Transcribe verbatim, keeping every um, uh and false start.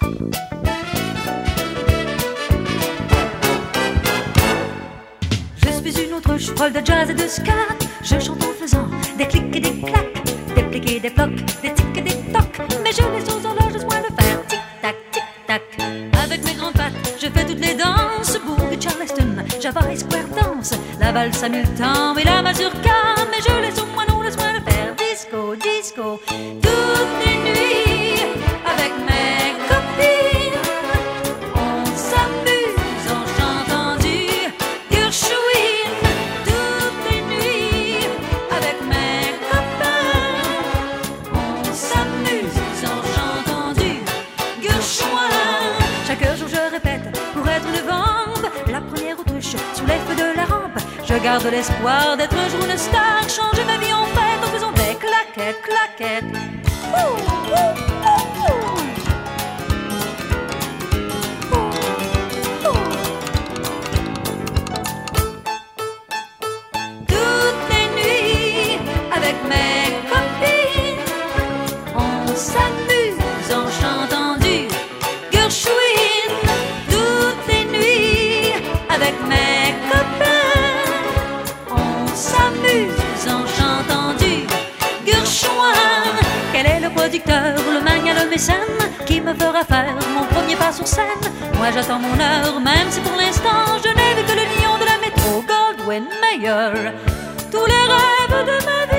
Je suis une autre folle de jazz et de scat. Je chante en faisant des clics et des claques, des plics et des blocs, des tics et des tocs. Mais je laisse aux horloges soin de faire tic-tac, tic-tac. Avec mes grandes pattes, je fais toutes les danses. Boogie, Charleston, Java et Square Dance, la valse à mille temps et la mazurka. Mais je laisse aux moineaux le soin de faire disco, disco. Toutes les nuits, avec mes copines, on s'amuse en chantant du Gershwin. Toutes les nuits, avec mes copains, on s'amuse en chantant du Gershwin. Chaque jour je répète pour être une vampe, la première autruche sous les feux de la rampe. Je garde l'espoir d'être un jour une star, changer ma vie en fête en faisant des claquettes, claquettes. Ouh, ouh, ouh, ouh. Toutes les nuits, avec mes copines, on s'amuse en chantant du Gershwin. Toutes les nuits, avec mes copains, on s'amuse en chantant du Gershwin. Quel est le producteur, le mania, le mécène qui me fera faire mon premier pas sur scène? Moi j'attends mon heure, même si pour l'instant je n'ai vu que le lion de la métro, Goldwyn Mayer. Tous les rêves de ma vie